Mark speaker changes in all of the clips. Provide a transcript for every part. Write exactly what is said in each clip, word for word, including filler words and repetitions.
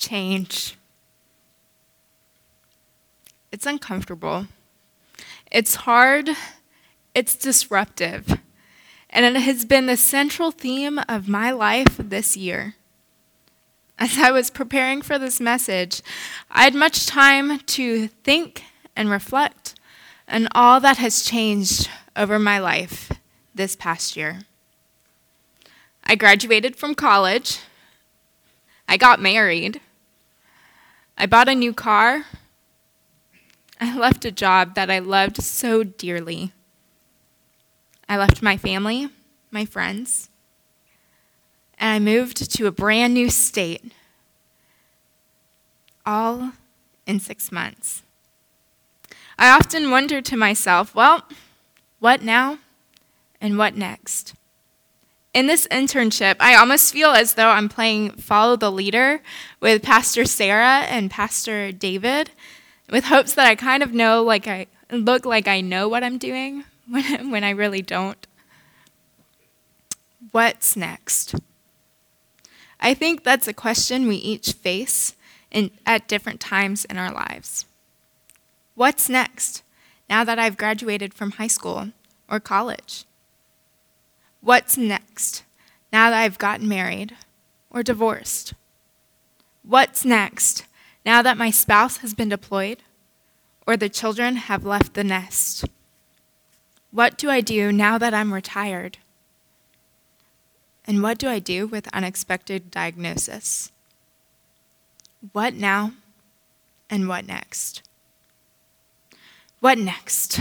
Speaker 1: change. It's uncomfortable. It's hard. It's disruptive. And it has been the central theme of my life this year. As I was preparing for this message, I had much time to think and reflect on all that has changed over my life this past year. I graduated from college. I got married. I bought a new car. I left a job that I loved so dearly. I left my family, my friends, and I moved to a brand new state, all in six months. I often wonder to myself, well, what now and what next? In this internship, I almost feel as though I'm playing Follow the Leader with Pastor Sarah and Pastor David, with hopes that I kind of know, like I look like I know what I'm doing when, when I really don't. What's next? I think that's a question we each face in, at different times in our lives. What's next now that I've graduated from high school or college? What's next now that I've gotten married or divorced? What's next now that my spouse has been deployed or the children have left the nest? What do I do now that I'm retired? And what do I do with unexpected diagnosis? What now and what next? What next?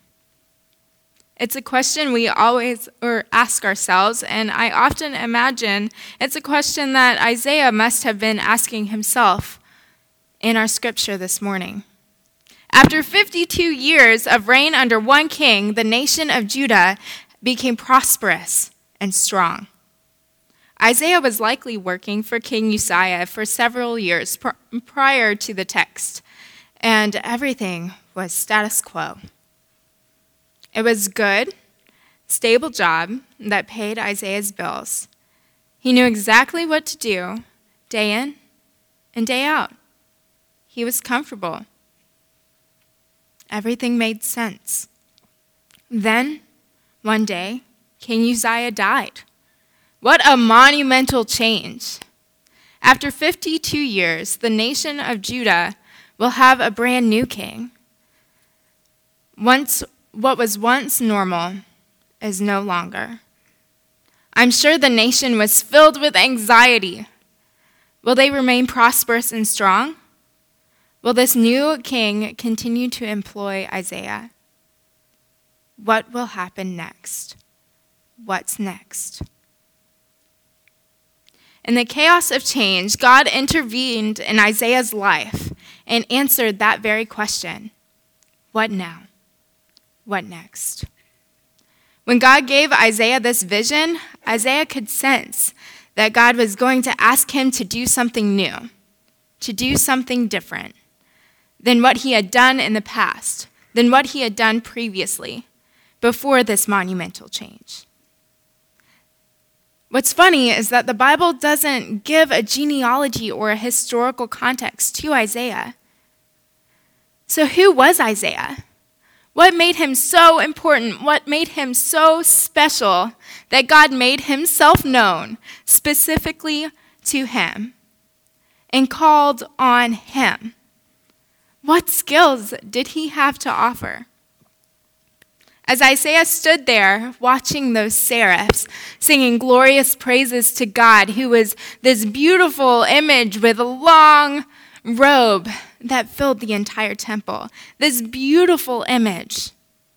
Speaker 1: It's a question we always or ask ourselves, and I often imagine it's a question that Isaiah must have been asking himself in our scripture this morning. After fifty-two years of reign under one king, the nation of Judah became prosperous and strong. Isaiah was likely working for King Uzziah for several years pr- prior to the text, and everything was status quo. It was a good, stable job that paid Isaiah's bills. He knew exactly what to do day in and day out. He was comfortable. Everything made sense. Then, one day, King Uzziah died. What a monumental change. After fifty-two years, the nation of Judah will have a brand new king. Once, what was once normal is no longer. I'm sure the nation was filled with anxiety. Will they remain prosperous and strong? Will this new king continue to employ Isaiah? What will happen next? What's next? In the chaos of change, God intervened in Isaiah's life and answered that very question. What now? What next? When God gave Isaiah this vision, Isaiah could sense that God was going to ask him to do something new, to do something different than what he had done in the past, than what he had done previously, before this monumental change. What's funny is that the Bible doesn't give a genealogy or a historical context to Isaiah. So who was Isaiah? What made him so important? What made him so special that God made himself known specifically to him and called on him? What skills did he have to offer? As Isaiah stood there watching those seraphs singing glorious praises to God, who was this beautiful image with a long robe that filled the entire temple, this beautiful image.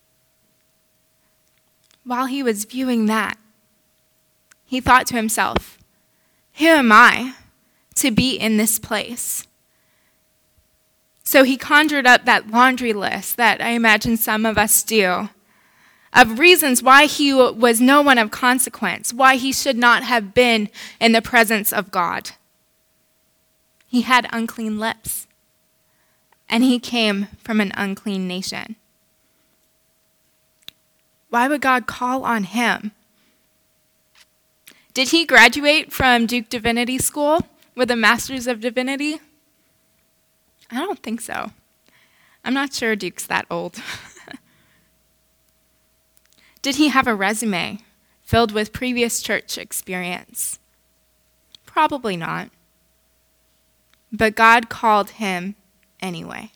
Speaker 1: While he was viewing that, he thought to himself, who am I to be in this place? So he conjured up that laundry list that I imagine some of us do, of reasons why he was no one of consequence, why he should not have been in the presence of God. He had unclean lips, and he came from an unclean nation. Why would God call on him? Did he graduate from Duke Divinity School? with a master's of divinity? I don't think so. I'm not sure Duke's that old. Did he have a resume filled with previous church experience? Probably not. But God called him anyway.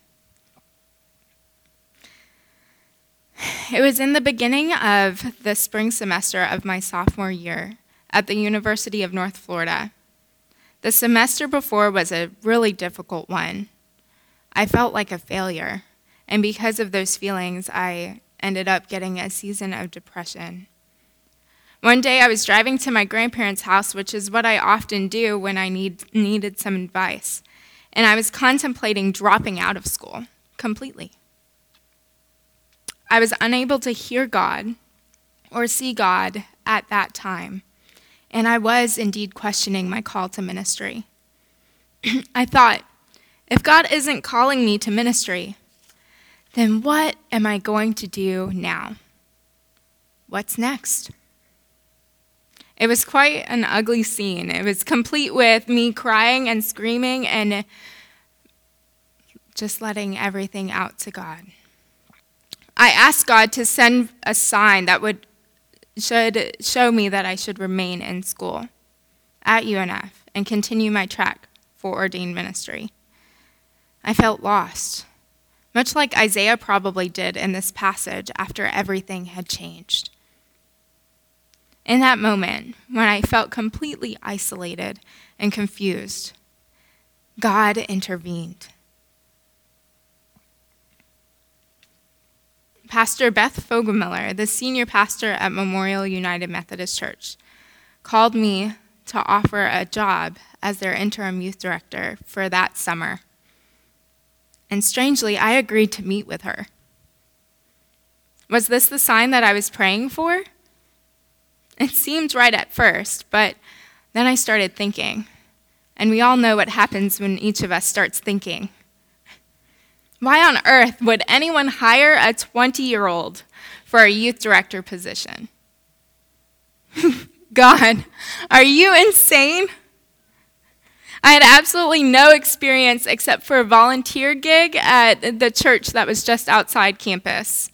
Speaker 1: It was in the beginning of the spring semester of my sophomore year at the University of North Florida. The semester before was a really difficult one. I felt like a failure, and because of those feelings, I ended up getting a season of depression. One day I was driving to my grandparents' house, which is what I often do when I need, needed some advice, and I was contemplating dropping out of school completely. I was unable to hear God or see God at that time, and I was indeed questioning my call to ministry. I thought, if God isn't calling me to ministry, then what am I going to do now? What's next? It was quite an ugly scene. It was complete with me crying and screaming and just letting everything out to God. I asked God to send a sign that would should show me that I should remain in school at U N F and continue my track for ordained ministry. I felt lost, much like Isaiah probably did in this passage after everything had changed. In that moment, when I felt completely isolated and confused, God intervened. Pastor Beth Fogelmiller, the senior pastor at Memorial United Methodist Church, called me to offer a job as their interim youth director for that summer. And strangely, I agreed to meet with her. Was this the sign that I was praying for? It seemed right at first, but then I started thinking, and we all know what happens when each of us starts thinking. Why on earth would anyone hire a twenty-year-old for a youth director position? God, are you insane? I had absolutely no experience except for a volunteer gig at the church that was just outside campus.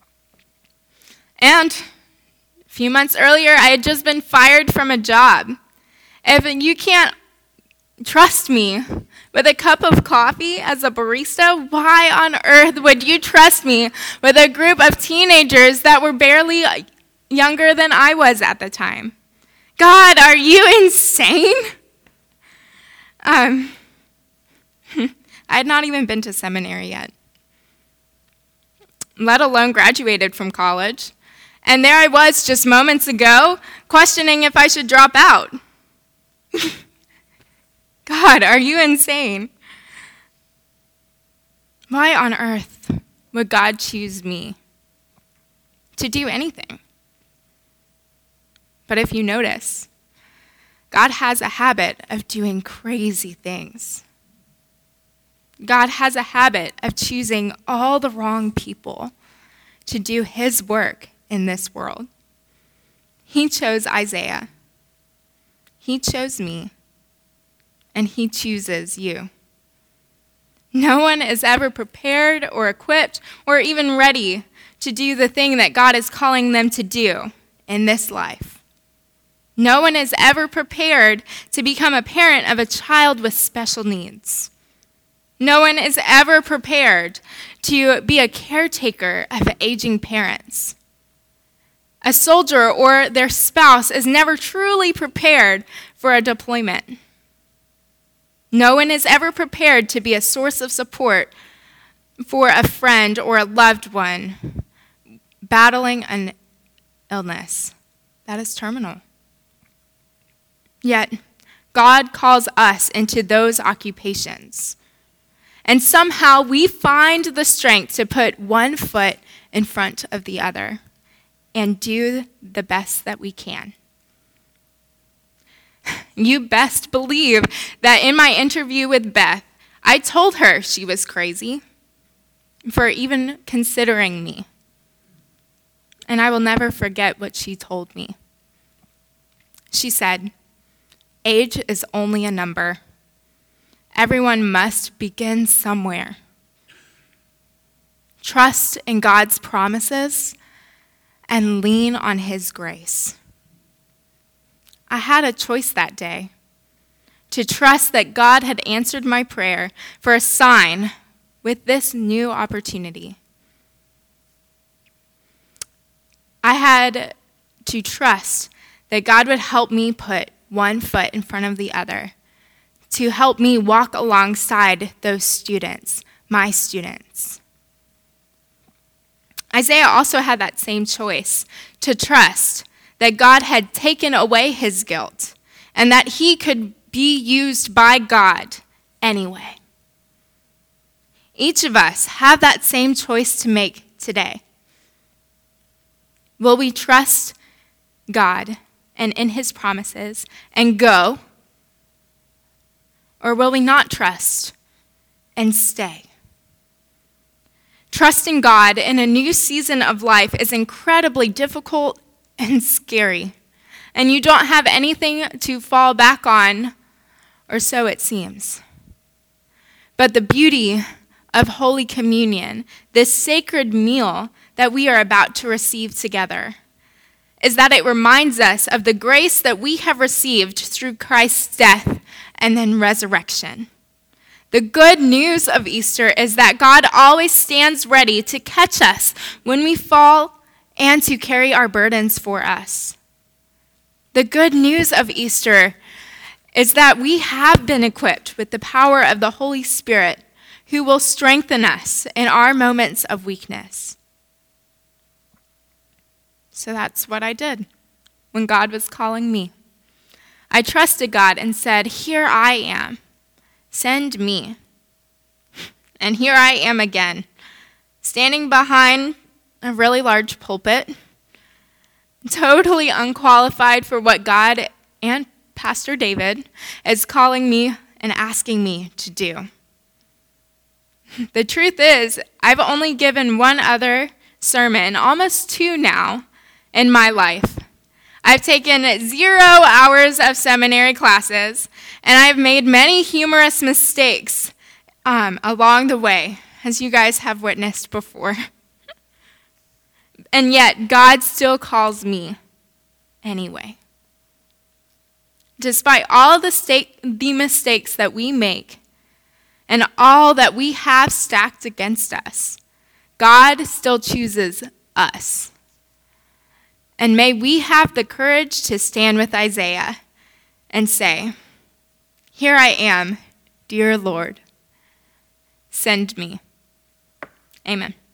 Speaker 1: And a few months earlier, I had just been fired from a job. If you can't trust me with a cup of coffee as a barista, why on earth would you trust me with a group of teenagers that were barely younger than I was at the time? God, are you insane? Um, I had not even been to seminary yet, let alone graduated from college. And there I was just moments ago questioning if I should drop out. God, are you insane? Why on earth would God choose me to do anything? But if you notice, God has a habit of doing crazy things. God has a habit of choosing all the wrong people to do his work in this world. He chose Isaiah. He chose me. And he chooses you. No one is ever prepared or equipped or even ready to do the thing that God is calling them to do in this life. No one is ever prepared to become a parent of a child with special needs. No one is ever prepared to be a caretaker of aging parents. A soldier or their spouse is never truly prepared for a deployment. No one is ever prepared to be a source of support for a friend or a loved one battling an illness that is terminal. Yet, God calls us into those occupations. And somehow we find the strength to put one foot in front of the other and do the best that we can. You best believe that in my interview with Beth, I told her she was crazy for even considering me. And I will never forget what she told me. She said, "Age is only a number. everyone must begin somewhere. Trust in God's promises and lean on his grace. I had a choice that day to trust that God had answered my prayer for a sign with this new opportunity. I had to trust that God would help me put one foot in front of the other, to help me walk alongside those students, my students. Isaiah also had that same choice, to trust that God had taken away his guilt and that he could be used by God anyway. Each of us have that same choice to make today. Will we trust God and in his promises and go? Or will we not trust and stay? Trusting God in a new season of life is incredibly difficult and scary, and you don't have anything to fall back on, or so it seems. But the beauty of Holy Communion, this sacred meal that we are about to receive together, is that it reminds us of the grace that we have received through Christ's death and then resurrection. The good news of Easter is that God always stands ready to catch us when we fall and to carry our burdens for us. The good news of Easter is that we have been equipped with the power of the Holy Spirit who will strengthen us in our moments of weakness. So that's what I did when God was calling me. I trusted God and said, "Here I am. Send me." And here I am again, standing behind a really large pulpit, totally unqualified for what God and Pastor David is calling me and asking me to do. The truth is, I've only given one other sermon, almost two now, in my life. I've taken zero hours of seminary classes, and I've made many humorous mistakes um, along the way, as you guys have witnessed before. And yet, God still calls me anyway. Despite all the, stake, the mistakes that we make and all that we have stacked against us, God still chooses us. And may we have the courage to stand with Isaiah and say, "Here I am, dear Lord. Send me." Amen.